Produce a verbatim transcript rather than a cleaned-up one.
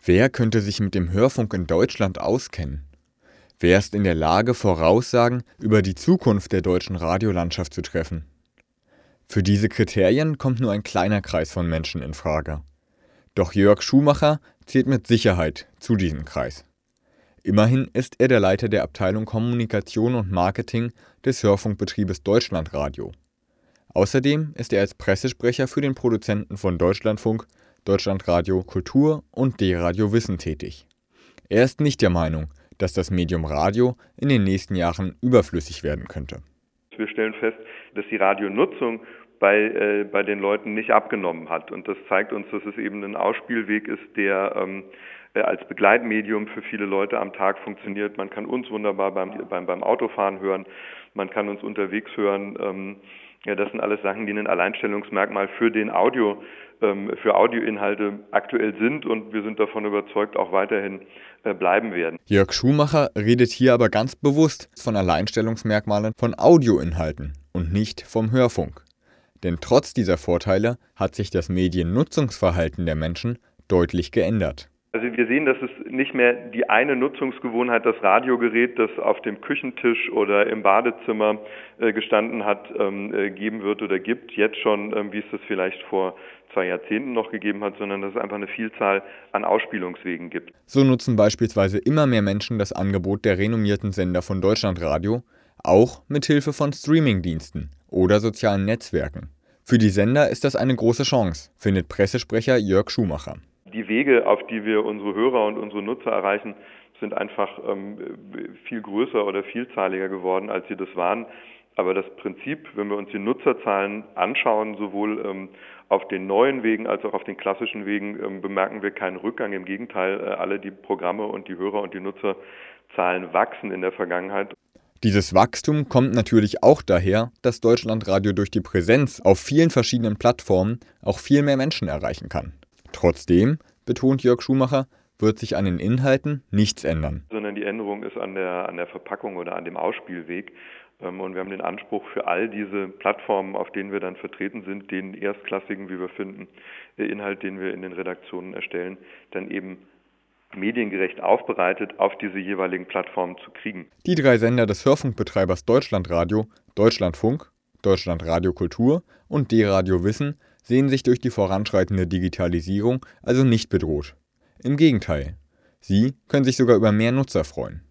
Wer könnte sich mit dem Hörfunk in Deutschland auskennen? Wer ist in der Lage, Voraussagen über die Zukunft der deutschen Radiolandschaft zu treffen? Für diese Kriterien kommt nur ein kleiner Kreis von Menschen in Frage. Doch Jörg Schumacher zählt mit Sicherheit zu diesem Kreis. Immerhin ist er der Leiter der Abteilung Kommunikation und Marketing des Hörfunkbetriebes Deutschlandradio. Außerdem ist er als Pressesprecher für den Produzenten von Deutschlandfunk, Deutschlandradio Kultur und D-Radio Wissen tätig. Er ist nicht der Meinung, dass das Medium Radio in den nächsten Jahren überflüssig werden könnte. Wir stellen fest, dass die Radionutzung bei, äh, bei den Leuten nicht abgenommen hat. Und das zeigt uns, dass es eben ein Ausspielweg ist, der ähm, äh, als Begleitmedium für viele Leute am Tag funktioniert. Man kann uns wunderbar beim, beim, beim Autofahren hören, man kann uns unterwegs hören. Ähm, ja, das sind alles Sachen, die ein Alleinstellungsmerkmal für den Audio, ähm, für Audioinhalte aktuell sind, und wir sind davon überzeugt, auch weiterhin äh, bleiben werden. Jörg Schumacher redet hier aber ganz bewusst von Alleinstellungsmerkmalen von Audioinhalten und nicht vom Hörfunk. Denn trotz dieser Vorteile hat sich das Mediennutzungsverhalten der Menschen deutlich geändert. Also wir sehen, dass es nicht mehr die eine Nutzungsgewohnheit, das Radiogerät, das auf dem Küchentisch oder im Badezimmer äh, gestanden hat, ähm, äh, geben wird oder gibt, jetzt schon, ähm, wie es das vielleicht vor zwei Jahrzehnten noch gegeben hat, sondern dass es einfach eine Vielzahl an Ausspielungswegen gibt. So nutzen beispielsweise immer mehr Menschen das Angebot der renommierten Sender von Deutschlandradio, auch mit Hilfe von Streamingdiensten oder sozialen Netzwerken. Für die Sender ist das eine große Chance, findet Pressesprecher Jörg Schumacher. Die Wege, auf die wir unsere Hörer und unsere Nutzer erreichen, sind einfach ähm, viel größer oder vielzahliger geworden, als sie das waren. Aber das Prinzip, wenn wir uns die Nutzerzahlen anschauen, sowohl ähm, auf den neuen Wegen als auch auf den klassischen Wegen, ähm, bemerken wir keinen Rückgang. Im Gegenteil, äh, alle die Programme und die Hörer und die Nutzerzahlen wachsen in der Vergangenheit. Dieses Wachstum kommt natürlich auch daher, dass Deutschlandradio durch die Präsenz auf vielen verschiedenen Plattformen auch viel mehr Menschen erreichen kann. Trotzdem, betont Jörg Schumacher, wird sich an den Inhalten nichts ändern. Sondern die Änderung ist an der, an der Verpackung oder an dem Ausspielweg. Und wir haben den Anspruch, für all diese Plattformen, auf denen wir dann vertreten sind, den erstklassigen, wie wir finden, Inhalt, den wir in den Redaktionen erstellen, dann eben mediengerecht aufbereitet auf diese jeweiligen Plattformen zu kriegen. Die drei Sender des Hörfunkbetreibers Deutschlandradio, Deutschlandfunk, Deutschlandradio Kultur und D-Radio Wissen sehen sich durch die voranschreitende Digitalisierung also nicht bedroht. Im Gegenteil, sie können sich sogar über mehr Nutzer freuen.